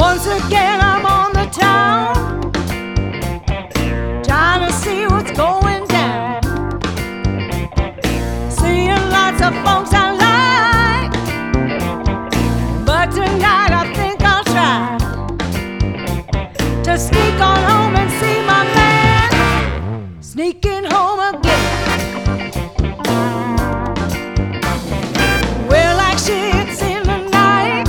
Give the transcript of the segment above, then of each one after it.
Once again I'm on the town, trying to see what's going down. Seeing lots of folks I like, but tonight I think I'll try to sneak on home and see my man sneaking home again. Well, like shit's in the night,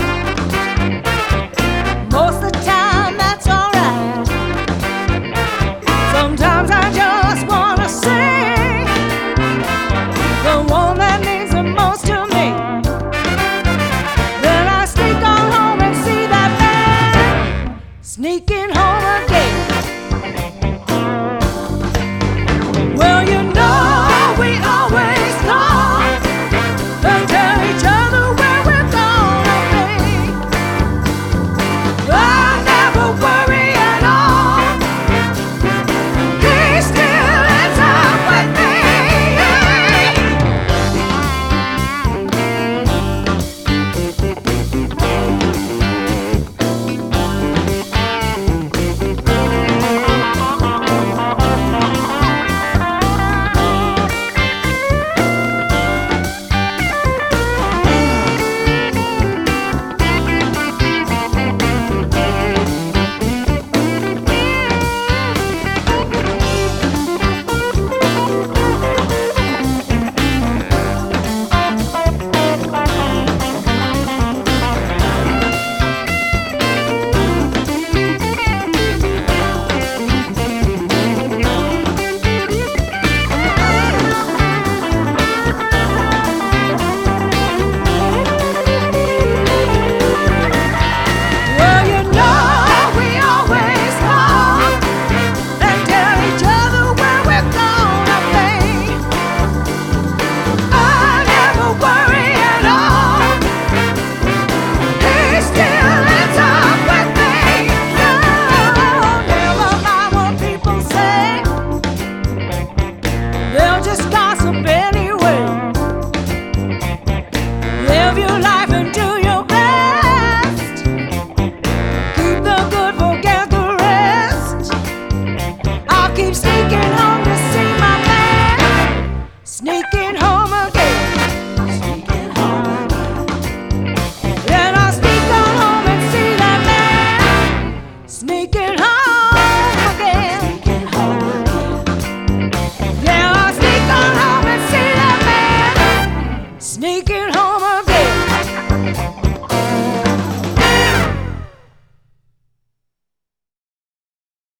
most of the time that's alright. Sometimes I just wanna sing the one that means the most to me. Then I sneak on home and see that man sneaking